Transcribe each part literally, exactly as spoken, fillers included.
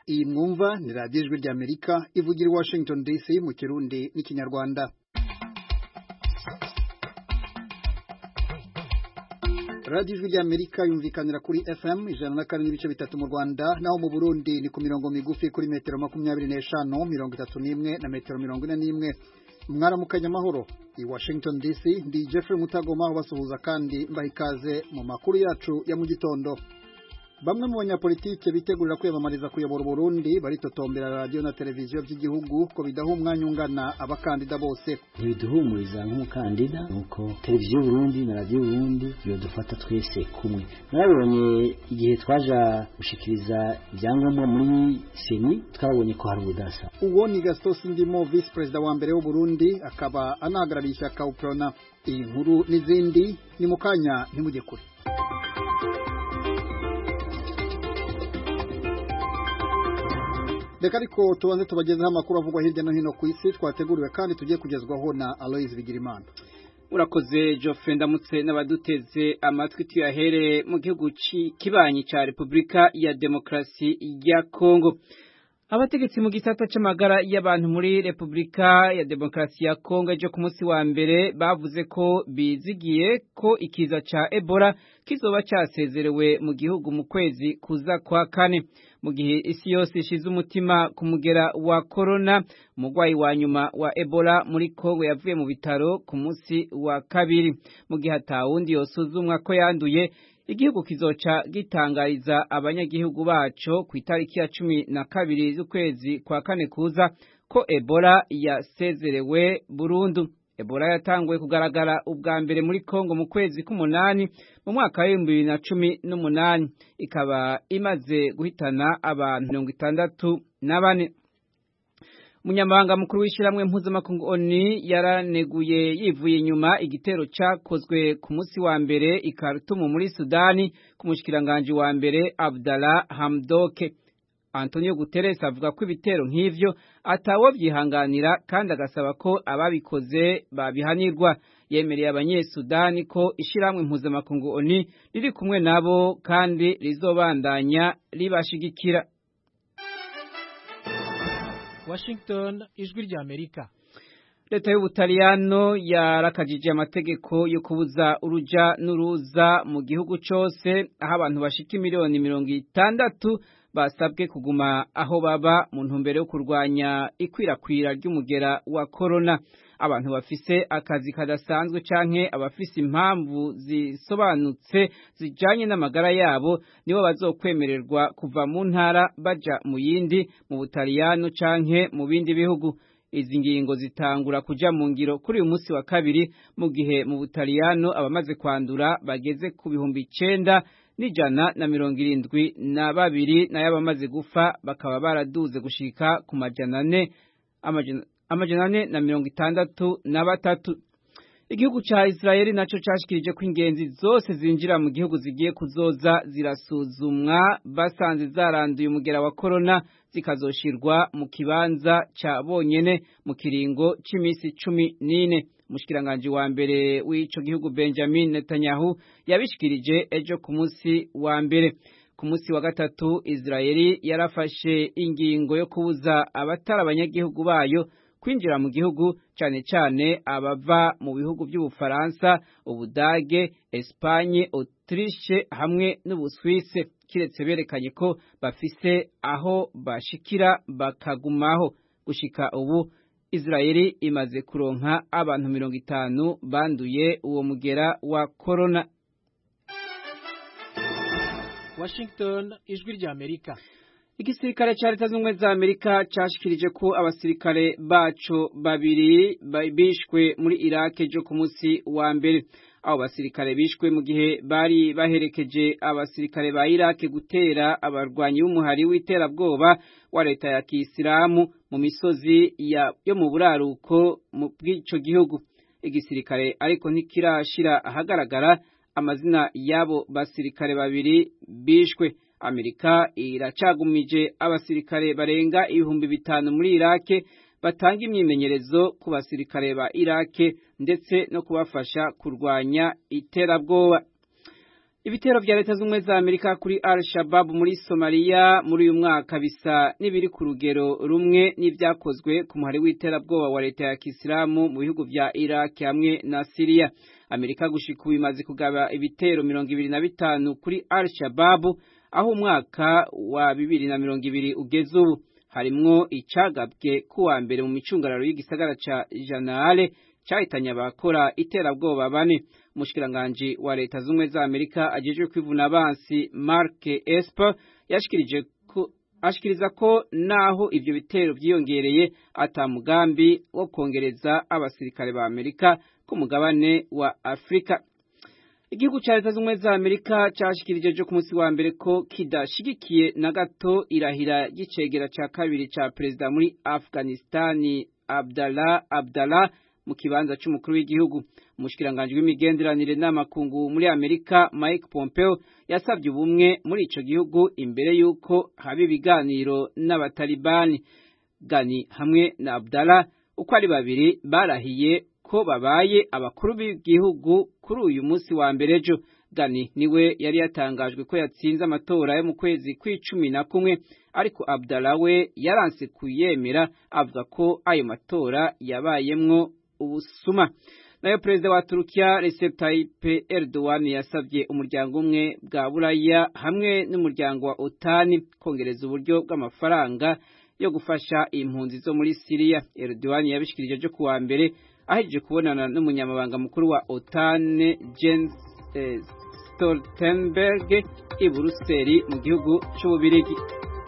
Iyi mwumva ni radiyo ijwi ry'Amerika ivugira i Washington D C mu Kirundi n'Ikinyarwanda. radiyo ijwi ry'Amerika yumvikanira kuri F M ijana na kane n'ibice bitatu mu Rwanda, naho mu Burundi ni ku mirongo migufi kuri metero makumyabiri n'eshanu, mirongo itatu n'imwe na metero mirongo ine n'imwe. Mwaramukanya amahoro. I Washington D C ndi Jeffrey Mutagoma ubasuhuza kandi mbaha ikaze mu makuru yacu ya mu gitondo. Bamwe mu banyapolitike bitegurira kwiyamamariza kuyobora Burundi baritotombera radio na televiziyo by'igihugu ko bidaha umwanya ungana abakandida bose. Biduhumuriza nk'umukandida nuko televiziyo Burundi na radio Burundi yo dufata twese kumwe. Narabonye igihe twaja gushikiriza ibyangombwa muri Seni twabonye ko hari ubudasa. Uwo ni Gaston Sindimo, vice president wa mbere w'u Burundi, akaba anahagarariye ishyaka UPRONA. Iyi nkuru n'izindi ni mukanya ntimujye kure. Reka ariko tubanze tubagezeho amakuru avugwa hirya no hino ku isi twateguriwe kandi tugiye kugezwaho na Aloise Bigirimana. Urakoze Geoffrey, ndamutse n'abaduteze amatwi tuyahere mu gihugu kibanyi ca Republika ya Demokrasi ya Kongo. Abategetsi mu gisata c'amagara y'abantu muri Republika ya Demokrasi ya Kongo ejo ku munsi wa mbere bavuze ko bizigiye ko ikiza ca Ebola kizoba casezerewe mu gihugu mu kwezi kuza kwa kane. Mu gihe isi yose ishize umutima ku mugera wa corona, umugwayi wa nyuma wa Ebola muri Kongo yavuye mu bitaro ku munsi wa kabiri. Mu gihe atawundi yosuzumwa ko yanduye, igihugu kizoca gitangariza abanyagihugu baco ku itariki ya cumi na kabiri z'ukwezi kwa kane kuza ko Ebola yasezerewe burundu. Ebola yatanguye kugaragara ubwa mbere muri Kongo mu kwezi k'umunani mu mwaka wa bibiri na cumi n'umunani, ikaba imaze guhitana abantu mirongo itandatu na bane. Umunyamabanga mukuru w'ishyirahamwe mpuzamakungu O N U yaraneguye yivuye inyuma igitero cakozwe ku munsi wa mbere i Khartoum muri Sudani ku mushikiranganje wa mbere Abdallah Hamdok. Antonio Guterres avuga ko ibitero nk'ivyo atawo vyihanganira kandi agasaba ko ababikoze babihanirwa. Yemereye abanyesudani ko ishiramwe mpuzamakungu O N U riri kumwe nabo kandi rizobandanya ribashigikira. Washington, ijwi ry'Amerika. Leta y'Ubutaliyano yarakajije amategeko yo kubuza uruja n'uruza mu gihugu cose, aho abantu bashika miliyoni mirongo itandatu basabwe kuguma aho baba mu ntumbero yo kurwanya ikwirakwira ry'umugera wa corona. Abantu bafise akazi kadasanzwe canke abafise impamvu zisobanutse zijanye n'amagara yabo nibo bazokwemererwa kuva mu ntara baja mu yindi mu Butaliyano canke mu bindi bihugu. Izi ngingo zitangura kuja mu ngiro kuri uyu munsi wa kabiri, mu gihe mu Butaliyano abamaze kwandura bageze ku bihumbi icenda n'ijana na mirongo irindwi na babiri, nayo abamaze gufa bakaba baraduze gushika ku majana ane amajana ane na mirongo itandatu na batatu. Igihugu ca Israeli naco cashikirije ko ingenzi zose zinjira mu gihugu zigiye kuzoza zirasuzumwa, basanze zaranduye umugera wa corona zikazoshirwa mu kibanza ca bonyene mu kiringo c'imisi cumi n'ine. Umushikiranganje wa mbere w'ico gihugu Benjamin Netanyahu yabishikirije ejo ku munsi wa mbere. Ku munsi wa gatatu Israeli yarafashe ingingo yo kubuza abatari abanyagihugu bayo kwinjira mu gihugu, cane cane abava mu bihugu by'Ubufaransa, Ubudage, Espagne, Autriche hamwe n'Ubuswise, kiretse berekanye ko bafise aho bashikira bakagumaho. Gushika ubu Israeli imaze kuronka abantu mirongo itanu banduye uwo mugera wa corona. Washington, ijwi ry'Amerika. Igisirikare ca Leta z'Ubumwe za Amerika cashikirije ko abasirikare baco babiri bishwe muri Iraq ejo ku munsi wa mbere. Abo basirikare bishwe mu gihe bari baherekeje abasirikare ba Iraq gutera abarwanyi b'umuhari w'iterabwoba wa leta ya Kisilamu mu misozi ya yo mu buraruko mu bw'ico gihugu. Igisirikare ariko ntikirashira ahagaragara amazina y'abo basirikare babiri bishwe. Amerika iracagumije abasirikare barenga ibihumbi bitanu muri Iraq batanga imyimenyerezo ku basirikare ba Iraq ndetse no kubafasha kurwanya iterabwoba. Ibitero vya leta z'umwe za Amerika kuri Al-Shabaab muri Somalia muri uyu mwaka bisa n'ibiri ku rugero rumwe n'ivyakozwe ku muhari w'iterabwoba wa leta ya Kisilamu mu bihugu vya Iraq hamwe na Syria. Amerika gushika ubu imaze kugaba ibitero mirongo ibiri na bitanu kuri Al-Shabaab aho umwaka wa bibiri na mirongo ibiri ugeze ubu. Harimwo icagabwe kuwa mbere mu micungararo y'igisagara ca Janaale cyahitanye abakora iterabwoba bane. Umushikiranganje wa leta z'umwe za Amerika ajejwe kwivuna abansi Mark Esper yashikirije ko ashikiriza ko naho ivyo bitero vyiyongereye atamugambi wo kongereza abasirikare ba Amerika ku mugabane wa Afrika. Igihugu ca leta z'umwe za Amerika cyashikirije ku munsi wa mbere ko kidashigikiye na gato irahira y'icegera ca kabiri ca president muri Afghanistan Abdallah Abdallah mu kibanza c'umukuru w'igihugu. Umushikiranganje w'imigenderanire n'amakungu muri Amerika Mike Pompeo yasabye ubumwe muri ico gihugu imbere yuko haba ibiganiro n'abatalibani. Gani hamwe na Abdallah uko ari babiri barahiye ko babaye abakuru b'igihugu kuri uyu munsi wa mbere ejo. Gani niwe yari yatangajwe ko yatsinze amatora yo mu kwezi kw'icumi na kumwe, ariko Abdallah we yaranse kuyemera avuga ko ayo matora yabayemwo ubusuma. Nayo perezida wa Turukiya Recep Tayyip Erdogan yasabye umuryango umwe bwa Buraya hamwe n'umuryango wa OTAN kongereza uburyo bw'amafaranga yo gufasha impunzi zo muri Syria. Erdogan yabishikirije cyo kuwa mbere ahejeje kubonana n'umunyamabanga mukuru wa OTAN Jens eh, Stoltenberg i Buruseli mu gihugu c'Ububirigi.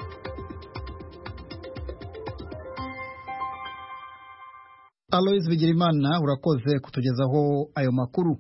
Alois Bigirimana urakoze kutugezaho ayo makuru.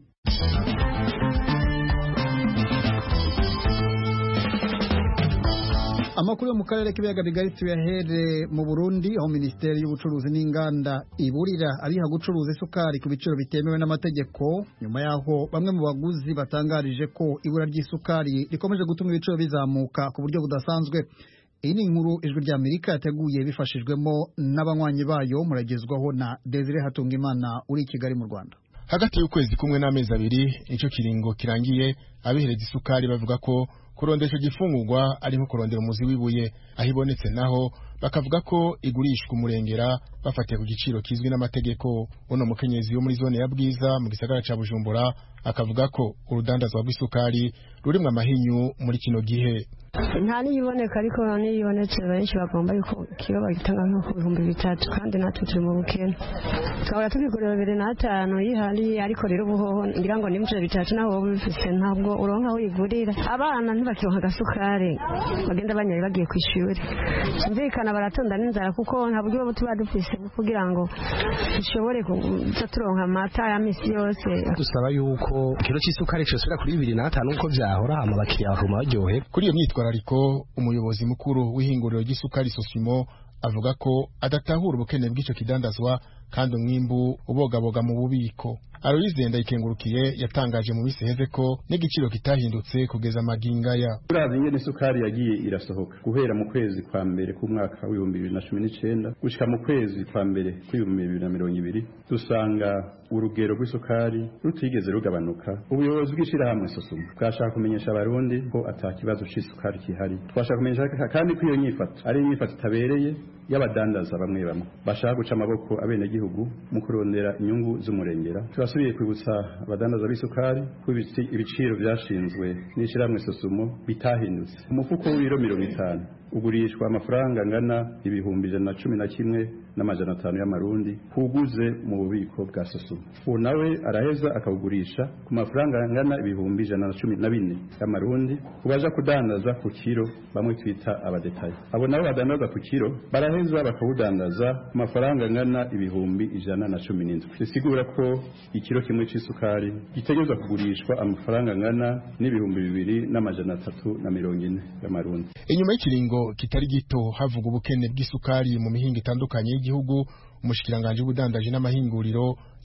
Amakuru yo mu karere k'ibiyaga bigari tuyahere mu Burundi, aho Ministeri y'Ubucuruzi n'Inganda iburira abiha gucuruza isukari ku biciro bitemewe n'amategeko, nyuma yaho bamwe mu baguzi batangarije ko ibura ry'isukari rikomeje gutuma ibiciro bizamuka ku buryo budasanzwe. Iyi ni inkuru Ijwi ry'Amerika yateguye bifashijwemo n'abanywanyi bayo, muragezwaho na Desire Hatungimana uri i Kigali mu Rwanda. Hagati y'ukwezi kumwe n'amezi abiri ico kiringo kirangiye, abihereza isukari bavuga ko kurondesha gifungurwa ari nko kurondera umuzi wibuye, ahibonetse naho bakavuga ko igurishwa umurengera bafatiye ku giciro kizwi n'amategeko. Uno mukenyezi yo muri zone ya Bwiza mu gisagara ca Bujumbura akavuga ko urudandazwa rw'isukari rurimwe amahinyu muri kino gihe. Nta niyiboneka, ariko niyibonetse benshi bagomba yuko kiro bagitanga nko ku bihumbi bitatu, kandi natwe turi mu bukene twabura tubigurira bibiri n'atanu yihari, ariko rero ubuhoho ngira ngo nimuje bitatu naho wowe bifise ntabwo uronka aho uyigurira. Abana ntibakironka agasukari, bagenda banyaye bagiye ku ishuri, simvikana baratonda n'inzara kuko nta buryo tuba dufise kugira ngo dushobore kuza turonka amata ya misi yose. Dusaba yuko kiro c'isukari cyosubira kuri bibiri n'atanu uko vyahora, hama bakiriya bakuma baryohe. Kuri iyo myitwarariko umuyobozi mukuru w'ihinguriro ry'isukari Sosimo avuga ko adatahura ubukene bw'ico kidandazwa kandi umwimbu ubogaboga mu bubiko. Aloise Ndayikengurukiye yatangaje mu bisi heze ko n'igiciro kitahindutse kugeza magingaya. Urazi ingene isukari yagiye irasohoka guhera mu kwezi kwa mbere ku mwaka w'ibihumbi bibiri na cumi n'icenda gushika mu kwezi kwa mbere kw'ibihumbi bibiri na mirongo ibiri, dusanga urugero rw'isukari rutigeze rugabanuka. Ubuyobozi bw'ishirahamwe Sosumo bwashaka kumenyesha abarundi ko atakibazo c'isukari kihari. Twashaka kumenyesha kandi ko iyo nyifato ari inyifato itabereye y'abadandaza bamwe bamwe bashaka guca amaboko abenegihugu mu kurondera inyungu z'umurengera. Turasubiye kwibutsa abadandaza b'isukari ko ibiciro byashinzwe n'ishirahamwe Sosumo bitahindutse. Umufuko w'ibiro mirongo itanu ugurishwa amafaranga angana ibihumbi ijana na cumi na kimwe n'amajana atanu y'amarundi kuguze mu bubiko bwa Sosumo. Uwo nawe araheza akawugurisha ku mafaranga angana ibihumbi ijana na cumi na bine y'amarundi kubaja kudandaza ku kiro, bamwe twita abadetaye. Abo nabo badandaza ku kiro baraheza bakawudandaza ku mafaranga angana ibihumbi ijana na cumi n'indwi. Bisigura ko ikiro kimwe c'isukari gitegerezwa kugurishwa amafaranga angana n'ibihumbi bibiri n'amajana atatu na mirongo ine y'amarundi. Inyuma y'ikiringo kitari gito havuga ubukene bw'isukari mu mihingo itandukanye y'igihugu, umushikiranganje w'ubudandaji n'amahinguriro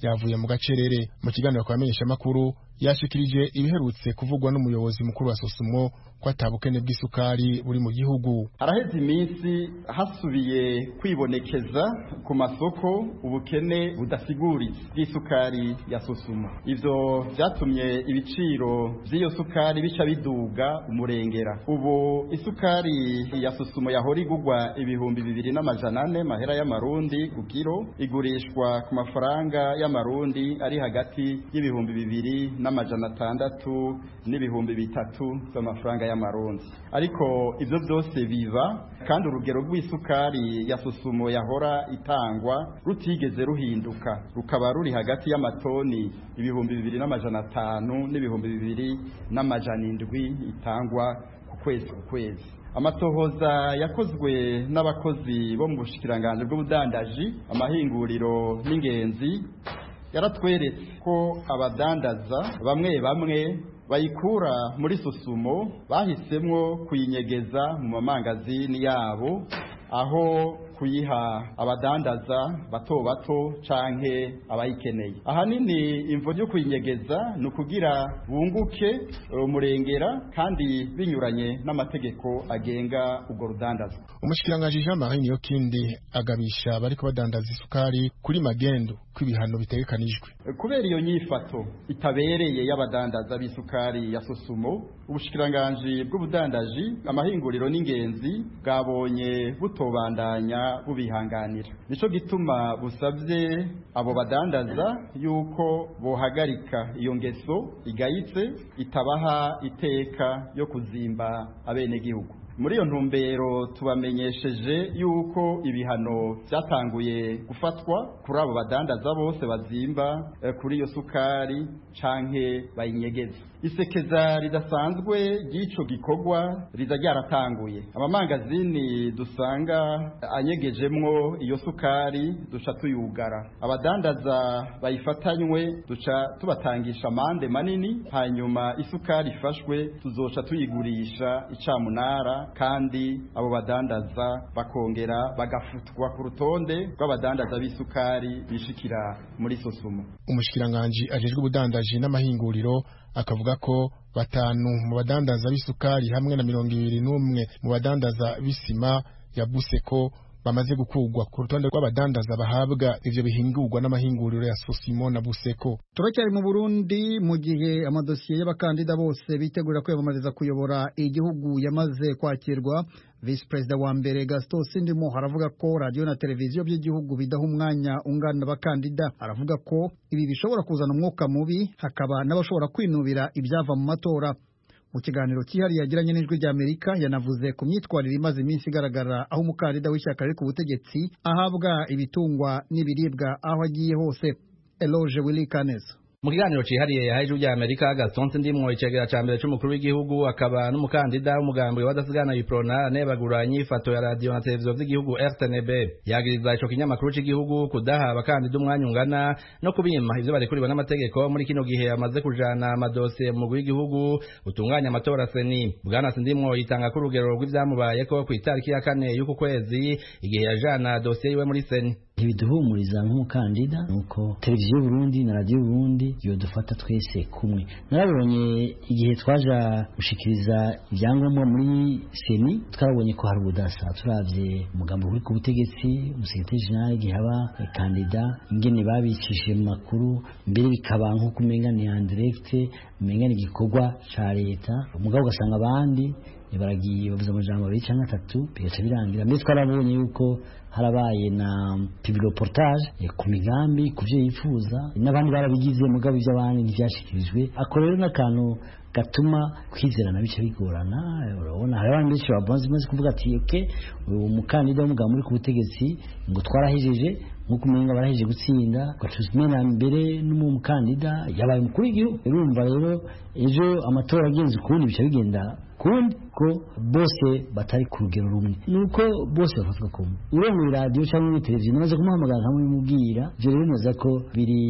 yavuye mu gacerere. Mu kiganiro kwa menyesha makuru yashikirije ibiherutse kuvugwa n'umuyobozi mukuru wa Sosumo ko atabukene bw'isukari buri mu gihugu. Haraheze iminsi hasubiye kwibonekeza ku masoko ubukene budasiguritse bw'isukari ya Sosumo. Ivyo vyatumye ibiciro by'iyo sukari bica biduga umurengera. Ubu isukari ya Sosumo yahora igugwa ibihumbi bibiri n'amajana ane mahera y'amarundi ku kilo igurishwa ku mafaranga y'amarundi ari hagati y'ibihumbi bibiri n'amajana atandatu n'ibihumbi bitatu by'amafaranga y'amarundi. Ariko ivyo byose biva kandi urugero rw'isukari ya Sosumo yahora itangwa rutigeze ruhinduka, rukaba ruri hagati y'amatoni ibihumbi bibiri n'amajana atanu n'ibihumbi bibiri n'amajana indwi itangwa ku kwezi ku kwezi. Amatohoza yakozwe n'abakozi bo mu bushikiranganje bw'ubudandaji, amahinguriro n'ingenzi yaratweretse ko abadandaza bamwe bamwe bayikura muri Sosumo bahisemwo kuyinyegeza mu mamangazini yabo, aho kuyiha abadandaza bato bato canke abayikeneye. Ahanini imvo ryo kuyinyegeza ni ukugira bunguke umurengera kandi binyuranye n'amategeko agenga ubwo rudandaza. Umushikiranganje Jean-Marie Niyokindi agabisha bariko badandaza isukari kuri magendo kw'ibihano bitegekanijwe. Kubera iyo nyifato itabereye y'abadandaza b'isukari ya Sosumo, ubushikiranganje bw'ubudandaji, amahinguriro n'ingenzi bwabonye butobandanya bubihanganira. Nico gituma busabye abo badandaza yuko bohagarika iyo ngeso igayitse itabaha iteka yo kuzimba abene gihugu. Muri iyo ntumbero tubamenyesheje yuko ibihano byatanguye gufatwa kuri abo badandaza bose bazimba eh, kuri iyo sukari canke bayinyegeza. Isekeza ridasanzwe ry'ico gikorwa riza ryaratanguye. Amamangazini dusanga anyegejemwo iyo sukari duca tuyugara. Abadandaza bayifatanywe duca tubatangisha amande manini, hanyuma isukari ifashwe tuzoca tuyigurisha icamunara, kandi abo badandaza bakongera bagafutwa ku rutonde rw'abadandaza b'isukari bishikira muri Sosumo. Umushikiranganje ajejwe ubudandaji n'amahinguriro akavuga ko batanu mu badandaza b'isukari hamwe na mirongo ibiri n'umwe mu badandaza b'isima ya Buseko bamaze gukugwa ku rutonde rw'abadandaza bahabwa ivyo bihingurwa n'amahinguriro ya Sosimo na Buseko. Turacyari mu Burundi mu gihe amadosiye y'abakandida bose bitegura kwiyamamariza kuyobora igihugu yamaze kwakirwa. Vice President wa mbere Gaston Sindimo haravuga ko radio na televiziyo by'igihugu bidaha umwanya ungana abakandida. Aravuga ko ibi bishobora kuzana umwuka mubi, hakaba n'abashobora kwinubira ibyava mu matora. Mu kiganiro cyihariye yagiranye n'ijwi rya Amerika yanavuze ku myitwarire imaze iminsi igaragara aho umukandida w'ishyaka riri ku butegetsi ahabwa ibitungwa n'ibiribwa aho agiye hose. Eloge Willy Kaneza. Mu kiganiro cihariye yahaye ijwi rya Amerika Gaston Sindimo icegera ca mbere c'umukuru w'igihugu akaba n'umukandida w'umugambi w'abadasigana Iprona anebagura inyifato ya radio na televiziyo vy'igihugu R T N B. Yagiriza ico kinyamakuru c'igihugu kudaha abakandida umwanya ungana no kubima ivyo barekuriwe n'amategeko muri kino gihe amaze kujana amadosiye mu mugwi w'igihugu utunganya amatora seni. Bwana Sindimo yitanga ku rugero rw'ivyamubayeko kw'itariki ya kane y'uku kwezi igihe yajana dosiye yiwe muri seni. Ibiduhumuriza nk'umukandida nuko televiziyo Burundi na radio Burundi yo dufata twese kumwe. Narabonye igihe twaja gushikiriza ibyangombwa muri seni twarabonye ko hari ubudasa, turavye umugambo uri ku butegetsi, umusekretari general gihaba kandida ingene babicishije mu makuru, mbere bikaba nko kumengana ya direct mengana igikorwa ca leta, umugabo ugasanga abandi baragiye bavuze amajambo abiri cyangwa atatu bigaca birangira. Mbese twarabonye yuko harabaye na publireportage ku migambi ku byo yifuza, n'abandi barabigize mugabo iby'abandi ntibyashikirijwe. Ako rero n'akantu gatuma kwizerana bice bigorana. Urabona hari abantu benshi babanze maze kuvuga ati okay uyu mukandida w'umugabo muri ku butegetsi ngo twarahejeje nkuko umenga barahejeje gutsinda gatuzimena mbere n'umukandida yabaye umukuru w'igihugu. Urumva rero ejo amatora agenze ukundi bice bigenda kundi ko bose batari ku rugero rumwe, nuko bose bafatwa kumwe. Uro mu radio cyangwa mu televiziyo maze kumuhamagara nkamwe mubwira je rero neza ko biri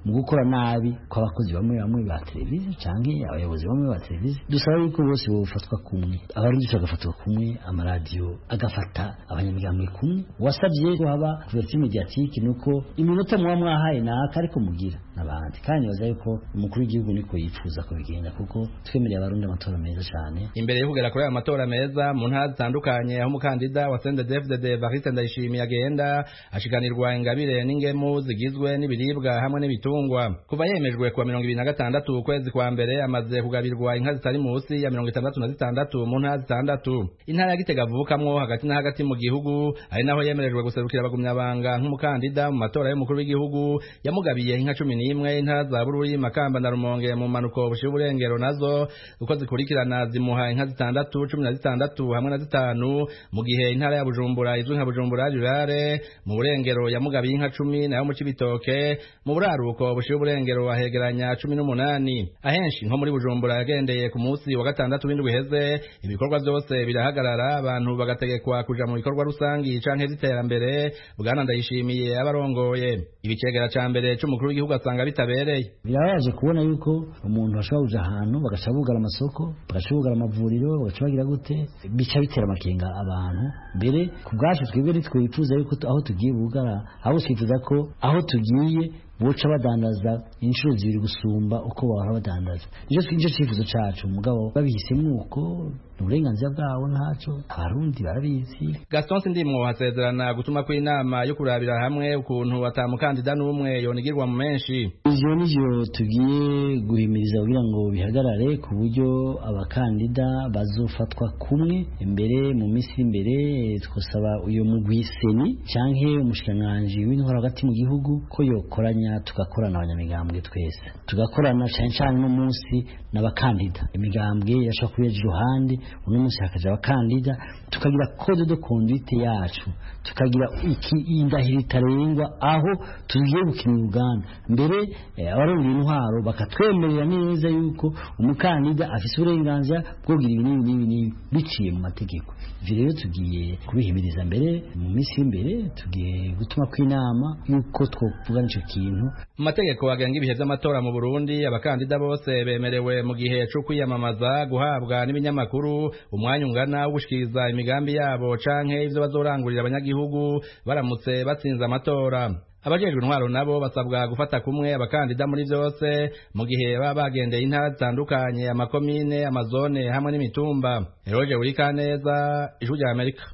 mu gukora nabi kw'abakozi bamwe bamwe ba televiziyo canke abayobozi bamwe ba televiziyo dusaba yuko bose bofatwa kumwe abarundi bagafatwa kumwe amaradiyo agafata abanyamigambwe kumwe wasabye ko haba couverture mediatique nuko iminota mwa mwahaye naka ariko mugira nabandi kandi baza yuko umukuru w'igihugu niko yifuza ko bigenda kuko twemereye abarundi amatora meza cyane imbere yo kugera kuri aya matora meza mu ntara zitandukanye aho umukandida wa C N D D F D D Evariste Ndayishimiye agenda ashiganirwa ingabire n'ingemu zigizwe n'ibiribwa hamwe n'ibitungwa kuva yemejwe kuwa mirongo ibiri na gatandatu ukwezi kwa mbere amaze kugabirwa inka zitari munsi ya mirongo itandatu na zitandatu mu ntara zitandatu intara ya Gitega avukamwo hagati na hagati mu gihugu ari naho yemerejwe guserukira abagumyabanga nk'umukandida mu matora y'umukuru w'igihugu yamugabiye inka cumi n'imwe intara za Bururi Makamba na Rumonge mu manuko bushiye uburengero nazo uko zikurikirana zimuha inka zitandatu cumi na zitandatu hamwe na zitanu mu gihe intara ya Bujumbura izwi nka Bujumbura Rurare mu burengero yamugabiye inka cumi nayo mu Cibitoke mu buraruko bushiye uburengero ahegeranya cumi n'umunani ahenshi nko muri Bujumbura yagendeye ku munsi wa gatandatu w'indwi heze ibikorwa byose birahagarara abantu bagategekwa kuja mu bikorwa rusangi canke ziterambere bwana Ndayishimiye abarongoye ibicegera ca mbere c'umukuru w'igihugu asanga bitabereye birabaje kubona yuko umuntu ashobora kuja ahantu bagashabugara amasoko bagashabugara amavuriro bagacabagira gute bica bitera amakenga abantu mbere ku bwacu twebwe nitwifuza yuko aho tugiye bugara aho twifuza ko aho tugiye boca badandaza inshuro zibiri gusumba uko bahora badandaza nicyo twinje cyifuzo cacu mugabo babihisemwo uko uburenganzira bwabo ntaco abarundi barabizi Gaston Sindimwo hasezerana gutuma ku inama yo kurabira hamwe ukuntu atamukandida n'umwe yonigirwa mu menshi ivyo nivyo tugiye guhimiriza kugira ngo bihagarare ku buryo abakandida bazofatwa kumwe imbere mu misi imbere twosaba uyo mugwiseni canke umushikiranganji w'intwaro hagati mu gihugu ko yokoranya tugakorana abanyamigambwe twese tugakorana cyane cyane no munsi n'abakandida imigambwe yashaka kuyeje iruhande uno munsi hakaje abakandida tukagira code de conduite yacu tukagira iki indahiro itarengwa aho tugiye gukina Uganda mbere abarundi intwaro bakatwemerera neza yuko umukandida afise uburenganzira bwo kugira ibintu n'ibi n'ibi biciye mu mategeko ivyo rero tugiye kubihimiriza mbere mu minsi imbere tugiye gutuma ku inama yuko twovuga ico kintu mu mategeko agenga ibihe by'amatora mu Burundi abakandida bose bemerewe mu gihe cyo kwiyamamaza guhabwa n'ibinyamakuru umwanya ungana wo gushikiriza imigambi yabo canke ivyo bazorangurira abanyagihugu baramutse batsinze amatora abajejwe intwaro nabo basabwa gufata kumwe abakandida muri byose mu gihe baba bagendeye intara zitandukanye amakomine amazone hamwe n'imitumba Eroje Urikaneza Ijwi rya Amerika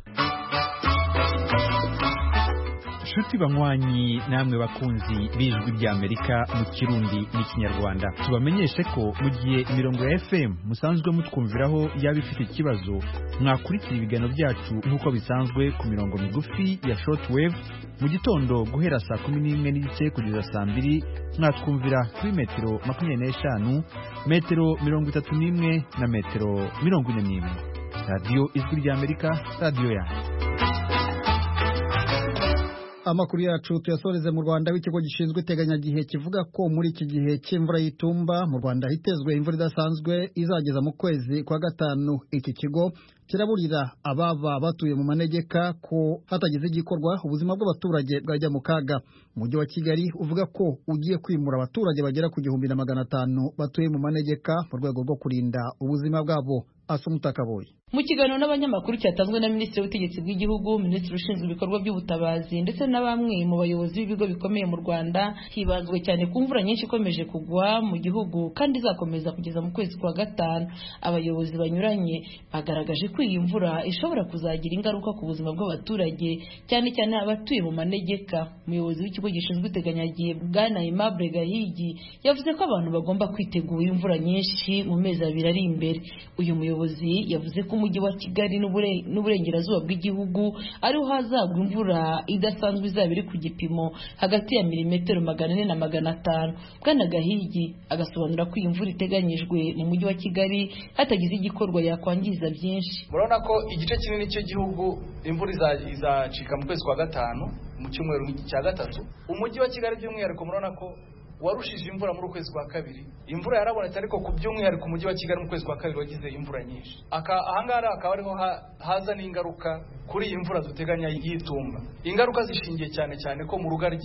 Shuti banywanyi namwe bakunzi b'Ijwi rya Amerika mu Kirundi n'ikinyarwanda tubamenyeshe ko mu gihe imirongo ya F M musanzwe mutwumviraho yaba ifite ikibazo mwakurikira ibiganiro byacu nk'uko bisanzwe ku mirongo migufi ya shortwave mu gitondo guhera saa kumi n'imwe n'igice kugeza saa mbiri mwatwumvira kuri metero makumyabiri n'eshanu metero mirongo itatu n'imwe na metero mirongo ine n'imwe radiyo Ijwi rya Amerika radiyo yanyu Amakuru yacu tuyasoreze mu Rwanda w'ikigo gishinzwe iteganyagihe kivuga ko muri iki gihe cy'imvura y'itumba mu Rwanda hitezwe imvura idasanzwe izageza mu kwezi kwa gatanu iki kigo kiraburira ababa batuye mu manegeka ko hatagize igikorwa ubuzima bw'abaturage bwajya mu kaga umujyi wa Kigali uvuga ko ugiye kwimura abaturage bagera ku gihumbi na magana atanu batuye mu manegeka mu rwego rwo kurinda ubuzima bwabo Asumutakaboye mu kiganiro n'abanyamakuru cyatanzwe na Minisitiri w'Ubutegetsi bw'Igihugu Minisitiri ushinzwe ibikorwa by'ubutabazi ndetse na bamwe mu bayobozi b'ibigo bikomeye mu Rwanda hibazwe cyane ku mvura nyinshi ikomeje kugwa mu gihugu kandi izakomeza kugeza mu kwezi kwa gatanu abayobozi banyuranye bagaragaje ko iyi mvura ishobora kuzagira ingaruka ku buzima bw'abaturage cyane cyane abatuye mu manegeka umuyobozi w'ikigo gishinzwe iteganyagihe Bwana Aimable Gahigi yavuze ko abantu bagomba kwitegura imvura nyinshi mu mezi abiri ari imbere uyu muyobozi yavuze ko umujyi wa Kigali n'uburengerazuba bw'igihugu ariho hazagwa imvura idasanzwe izaba iri ku gipimo hagati ya milimetero magana ane na magana atanu Bwana Gahigi agasobanura ko iyi mvura iteganyijwe mu mujyi wa Kigali hatagize igikorwa yakwangiza byinshi murabona ko igice kinini cy'igihugu imvura izacika mu kwezi kwa gatanu mu cyumweru cya gatatu umujyi wa Kigali by'umwihariko murabona ko warushije imvura muri ukwezi kwa kabiri imvura yarabonetse ariko ku by'umwihariko umujyi wa Kigali mu kwezi kwa kabiri wagize imvura nyinshi ahangaha akaba ariho haza n'ingaruka kuri iyi mvura duteganya y'itumba ingaruka zishingiye cyane cyane ko mu rugaryi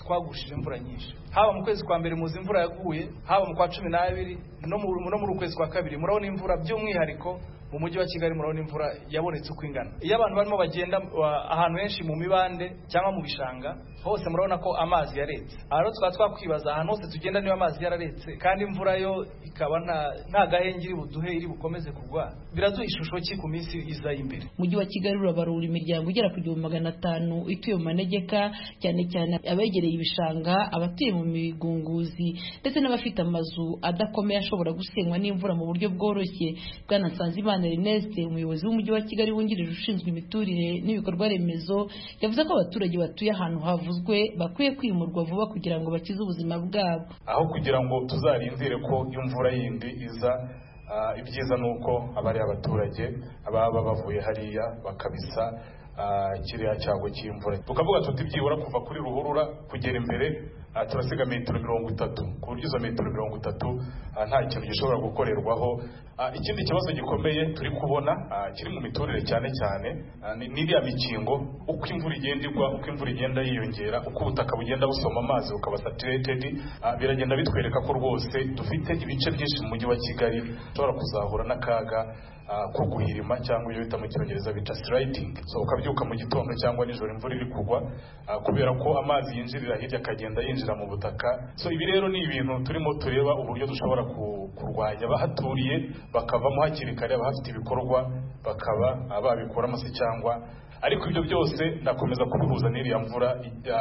twagushije imvura nyinshi, haba mu kwezi kwa mbere muzi imvura yaguye, haba mu kwa cumi n'abiri no mu kwezi kwa kabiri murabona imvura, by'umwihariko mu mujyi wa Kigali murabona imvura yabonetse uko ingana. Iyo abantu barimo bagenda ahantu henshi mu mibande cyangwa mu bishanga hose murabona ko amazi yaretse. Aha rero twaba twakwibaza ahantu hose tugenda niba amazi yararetse kandi imvura yo ikaba nta gahenge iri buduhe iri bukomeze kugwa, biraduha ishusho ki ku minsi iza imbere. Umujyi wa Kigali urabarura imiryango igera ku gihumbi magana atanu ituye mu manegeka, cyane cyane abegereye ibishanga, abatuye mu migunguzi ndetse n'abafite amazu adakomeye ashobora gusenywa n'imvura mu buryo bworoshye. Bwana Nsanzimana Ernest, umuyobozi w'umujyi wa Kigali wungirije ushinzwe imiturire n'ibikorwa remezo, yavuze ko abaturage batuye ahantu havuzwe bakwiye kwimurwa vuba kugira ngo bakize ubuzima bwabo, aho kugira ngo tuzarindire ko imvura yindi iza. Uh, ibyiza nuko abari abaturage ababa bavuye hariya bakabisa uh, kiriya cyago cy'imvura, tukavuga tuti byibura kuva kuri ruhurura kugera imbere uh, turasiga metero mirongo itatu, ku buryo izo metero mirongo itatu uh, nta kintu gishobora gukorerwaho. Uh, ikindi kibazo gikomeye turi kubona uh, kiri mu miturire cyane cyane uh, ni iriya mikingo, uko imvura igenda igwa, uko imvura igenda yiyongera, uko ubutaka bugenda busoma amazi bukaba saturated, uh, biragenda bitwereka ko rwose dufite ibice byinshi mu mujyi wa Kigali ushobora kuzahura n'akaga uh, ko guhirima cyangwa iyo bita mu Cyongereza bita sliding. So ukabyuka mu gitondo cyangwa nijoro imvura iri kugwa uh, kubera ko amazi yinjirira hirya akagenda yinjira mu butaka. So ibi rero ni ibintu turimo tureba uburyo dushobora kurwanya, bahaturiye bakavamo hakiri kare, abafite ibikorwa bakaba babikoramo se cyangwa. Ariko ibyo byose ndakomeza kubihuza n'iriya mvura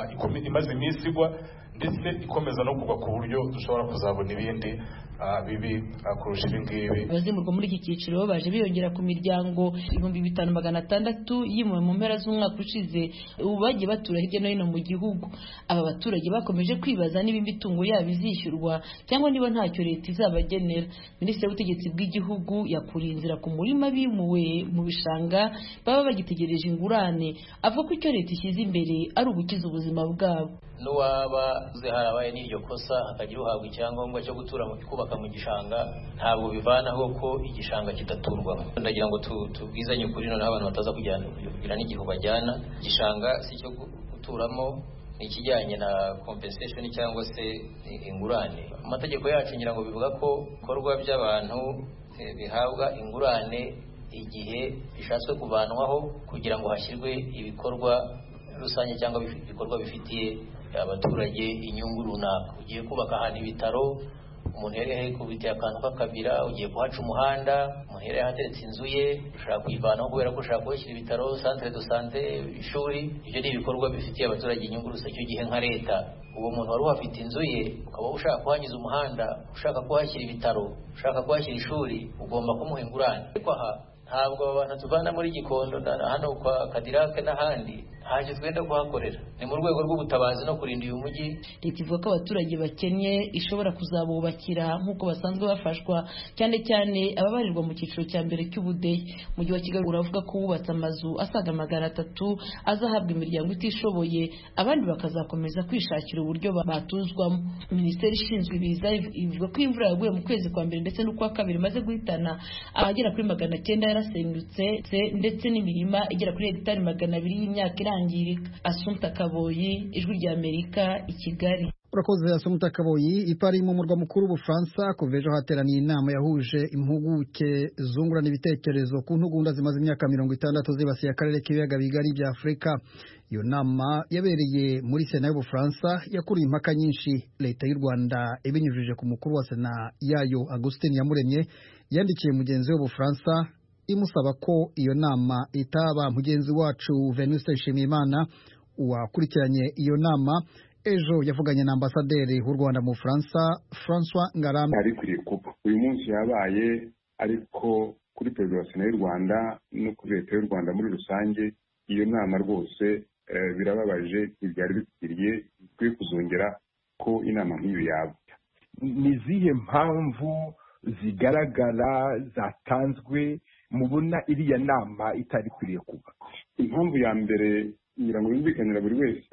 imaze iminsi igwa ndetse ikomeza no kugwa ku buryo dushobora kuzabona ibindi uh, bibi uh, kurusha ibi ngibi. Abazimurwa muri iki cyiciro baje biyongera ku miryango ibihumbi bitanu magana atandatu yimuwe mu mpera z'umwaka ushize, ubu bagiye batura hirya no hino mu gihugu. Aba baturage bakomeje kwibaza niba imitungo yabo izishyurwa cyangwa niba ntacyo leta izabagenera. Minisitiri w'ubutegetsi bw'igihugu yakuriye inzira ku murima bimuwe mu bishanga baba bagitegereje ingurane, avuga ko icyo leta ishyize imbere ari ugukiza ubuzima bwabo. N'uwaba uze harabaye n'iryo kosa akagira uhabwa icyangombwa cyo gutura mu kubaka mu gishanga, ntabwo bivanaho ko igishanga kidaturwamo. Ndagira ngo tubwizanye ukuri noneho abantu bataza kujyana kugira n'igihe bajyana. Igishanga si cyo guturamo, ni ikijyanye na compensation cyangwa se ingurane. Amategeko yacu ngira ngo bivuga ko ibikorwa by'abantu bihabwa ingurane igihe bishatswe kuvanwaho kugira ngo hashyirwe ibikorwa rusange cyangwa ibikorwa bifitiye abaturage inyungu runaka. Ugiye kubaka ahantu ibitaro, umuntu yari yakubitiye akantu k'akabira, ugiye kuhaca umuhanda, umuntu yari yahateretse inzu ye, ushaka kuyivanaho kubera ko ushaka kuhashyira ibitaro, centre de santé, ishuri. Ibyo ni ibikorwa bifitiye abaturage inyungu rusange. Icyo gihe nka leta, uwo muntu wari uhafite inzu ye ukaba ushaka kuhanyuza umuhanda, ushaka kuhashyira ibitaro, ushaka kuhashyira ishuri, ugomba kumuha ingurane. Ariko aha ntabwo abantu tuvana muri Gikondo hano kwa Kadirake n'ahandi haje twenda kuhakorera, ni mu rwego rw'ubutabazi no kurinda uyu mujyi. Leta ivuga ko abaturage bakennye ishobora kuzabubakira nk'uko basanzwe bafashwa, cyane cyane ababarirwa mu cyiciro cya mbere cy'ubudehe. Umujyi wa Kigali uravuga ko wubatse amazu asaga magana atatu azahabwa imiryango itishoboye, abandi bakazakomeza kwishakira uburyo batuzwamo. Minisiteri ishinzwe ibiza ivuga ko imvura yaguye mu kwezi kwa mbere ndetse n'ukwa kabiri imaze guhitana abagera kuri magana cyenda yarasenyutse ndetse n'imirima igera kuri hegitari magana abiri y'imyaka irangirika. Assumpta Kaboyi, Ijwi rya Amerika, i Kigali. Urakoze Assumpta Kaboyi. Ipari mu murwa mukuru w'Ubufaransa kuva ejo hateraniye inama yahuje impuguke zungurana ibitekerezo ku ntugunda zimaze imyaka mirongo itandatu zibasiye akarere k'ibiyaga bigari bya Afurika. Iyo nama yabereye muri Sena y'Ubufaransa yakuriye impaka nyinshi. Leta y'u Rwanda ibinyujije ku mukuru wa Sena yayo Augustin Iyamuremye yandikiye mugenzi w'Ubufaransa imusaba ko iyo nama itaba. Mugenzi wacu Venuste Nshimiyimana wakurikiranye iyo nama ejo yavuganye na ambasaderi w'u Rwanda mu Bufaransa François Ngarambe. Ari kuri kuba uyu munsi yabaye, ariko kuri perezida wa Sena y'u Rwanda no kuri leta y'u Rwanda muri rusange iyo nama rwose eh, birababaje, ibyari bikwiriye bikwiye kuzongera ko inama nk'iyo yaba. Ni zihe mpamvu zigaragara zatanzwe mubona iriya nama itari kwiriye kuba? Impamvu ya mbere ngira ngo yumvikanira buri wese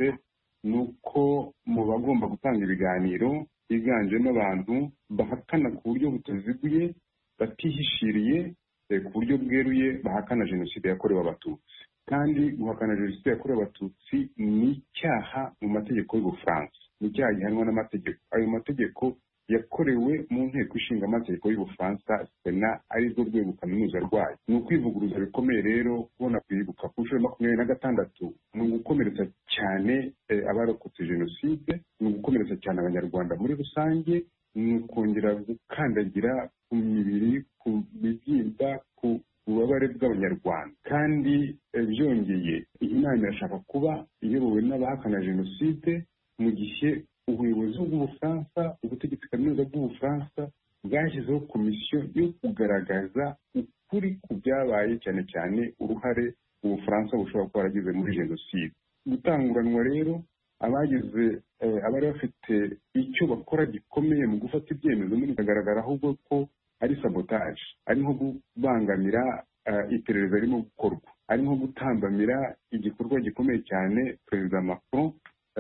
nuko mu bagomba gutanga ibiganiro higanjemo abantu bahakana ku buryo butaziguye, batihishiriye ku buryo bweruye, bahakana jenoside yakorewe Abatutsi. kandi guhakana jenoside yakorewe abatutsi ni icyaha mu mategeko y'ubufaransa, ni icyaha gihanwa n'amategeko. Ayo mategeko yakorewe mu nteko ishinga amategeko y'ubufaransa, sena ari rwo rwego kaminuza rwayo. Ni ukwivuguruza bikomeye rero kubona kwibuka ku nshuro makumyabiri na gatandatu, ni ugukomeretsa cyane abarokotse jenoside, ni ugukomeretsa cyane abanyarwanda muri rusange, ni ukongera gukandagira ku mibiri, ku bibyimba, ku ububabare bw'abanyarwanda. Kandi byongeye iyi nama irashaka kuba iyobowe n'abahakana jenoside, mu gihe ubuyobozi bw'ubufaransa, ubutegetsi kaminuza bw'ubufaransa bwashyizeho komisiyo yo kugaragaza ukuri ku byabaye, cyane cyane uruhare ubufaransa bushobora kuba waragize muri jenoside. Gutanguranwa rero abagize abari bafite icyo bakora gikomeye mu gufata ibyemezo, muri bikagaragara ahubwo ko ari sabotage, ari nko kubangamira iperereza ririmo gukorwa, ari nko gutambamira igikorwa gikomeye cyane Perezida Macron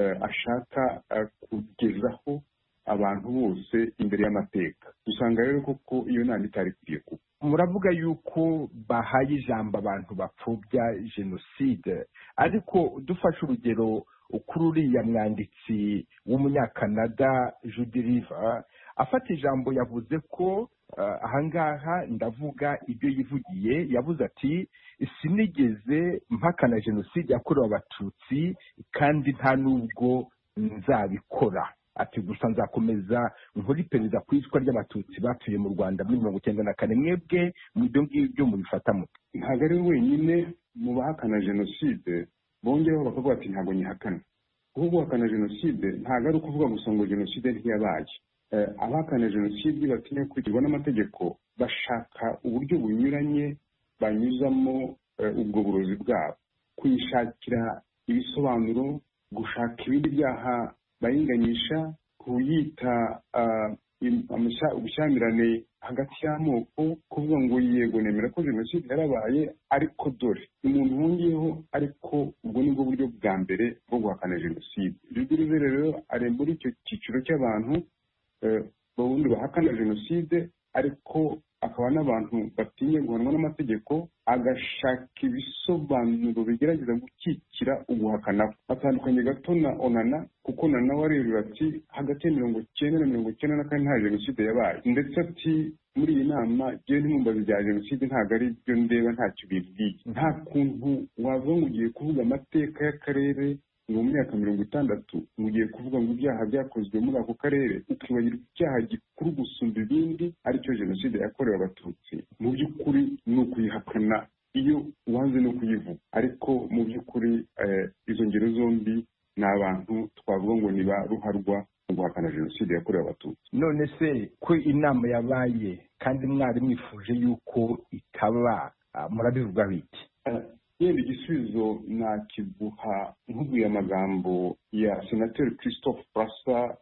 ashaka kugezaho abantu bose imbere y'amateka. Dusanga rero koko iyo nama itari ikwiye kuba. Muravuga yuko bahaye ijambo abantu bapfobya jenoside, ariko dufashe urugero kuri uriya mwanditsi w'umunyakanada Judy River afata ijambo yavuze ko ahangaha ndavuga ibyo yivugiye, yavuze ati sinigeze mpakana jenoside yakorewe abatutsi kandi nta nubwo nzabikora. Ati gusa nzakomeza nkuri perezida ku icwa ry'abatutsi batuye mu Rwanda muri mirongo icyenda na kane. Mwebwe mu ibyo ngibyo mubifata mute? Ntabwo ari wenyine mu bahakana jenoside bongeyeho bakavuga ati ntabwo nyihakana. Kuko guhakana jenoside ntabwo ari ukuvuga gusa ngo jenoside ntiyabaye. Abahakana jenoside batinya gukurikirwa n'amategeko bashaka uburyo bunyuranye banyuzamo ubwo burozi bwabo, kuyishakira ibisobanuro, gushaka ibindi byaha bayinganyisha, kuyita ubushyamirane hagati y'amoko, kuvuga ngo yego nemera ko jenoside yarabaye ariko dore umuntu wongeyeho, ariko ubwo nibwo buryo bwa mbere bwo guhakana jenoside. Judy rero ari muri icyo cyiciro cy'abantu ubundi bahakana jenoside, ariko akaba n'abantu batinya guhanwa n'amategeko, agashaka ibisobanuro bigerageza gukikira uguhakana. Atandukanye gato na Onana, kuko Onana warerura ati hagati ya mirongo icyenda na mirongo icyenda na kane nta jenoside yabaye, ndetse ati muri iyi nama jewe n'imumbazi bya jenoside ntabwo ari byo ndeba, ntacyo bibwiye. Nta kuntu wavuga ngo ugiye kuvuga amateka y'akarere mu myaka mirongo itandatu, mugiye kuvuga ngo ibyaha byakozwe muri ako karere, ukibagirwa icyaha gikuru gusumba ibindi aricyo jenoside yakorewe abatutsi. Mu by'ukuri ni ukuyihakana iyo wanze no kuyivuga, ariko mu by'ukuri izo ngero zombi ni abantu twavuga ngo ni ba ruharwa mu guhakana jenoside yakorewe abatutsi. None se ko inama yabaye kandi mwari mwifuje yuko itaba, murabivuga biki? Yenda igisubizo nakiguha nk'ubuye amagambo ya Senateri Christophe Brassa,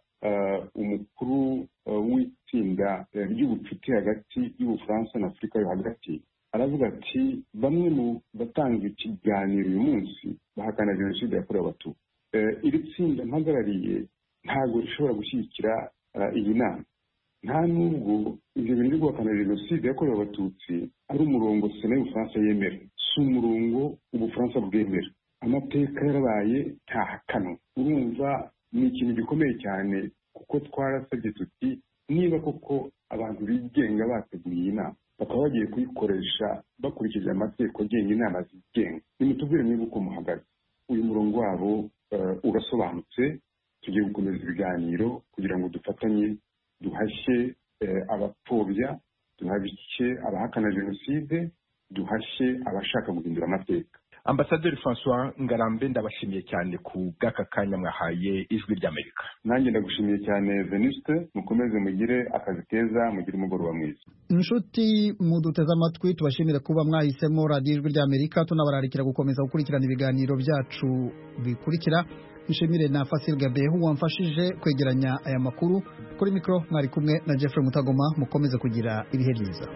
umukuru w'itsinda ry'ubucuti hagati y'Ubufaransa na Afurika yo hagati. Aravuga ati bamwe mu batanga ikiganiro uyu munsi bahakana jenoside yakorewe abatutsi. Iri tsinda mpagarariye ntabwo rishobora gushyigikira iyi nama, nta nubwo ibyo bintu byo guhakana jenoside yakorewe abatutsi ari umurongo sena y'Ubufaransa yemera, si umurongo Ubufaransa bwemera. Amateka yarabaye ntahakanwa. Urumva ni ikintu gikomeye cyane, kuko twarasabye tuti niba koko abantu bigenga bateguye iyi nama bakaba bagiye kuyikoresha bakurikije amategeko agenga inama zigenga, nimutubwire mwebwe uko muhagaze. Uyu murongo wabo urasobanutse, tugiye gukomeza ibiganiro kugira ngo dufatanye duhashye abapfobya, duhashye abahakana jenoside, duhashye abashaka guhindura amateka. Ambasaderi François Ngarambe, ndabashimiye cyane ku bw'aka kanya mwahaye Ijwi ry'Amerika. Nanjye ndagushimiye cyane Venuste, mukomeze mugire akazi keza, mugire umugoroba mwiza. Inshuti muduteze amatwi, tubashimira kuba mwahisemo radiyo Ijwi ry'Amerika, tunabararikira gukomeza gukurikirana ibiganiro byacu bikurikira. Nshimire na Fasil Gabehu wamfashije kwegeranya aya makuru. Kuri mikro mwari kumwe na Jeffrey Mutagoma, mukomeze kugira ibihe byiza.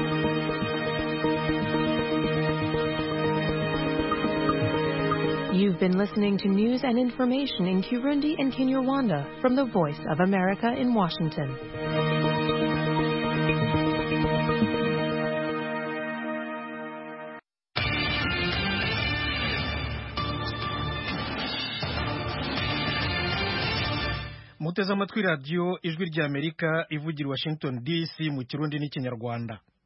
You've You've been listening to news and information in Kirundi and Kinyarwanda from the Voice of America in Washington. muteze amatwi radiyo ijwi ry'Amerika ivugira Washington D C mu Kirundi n'ikinyarwanda.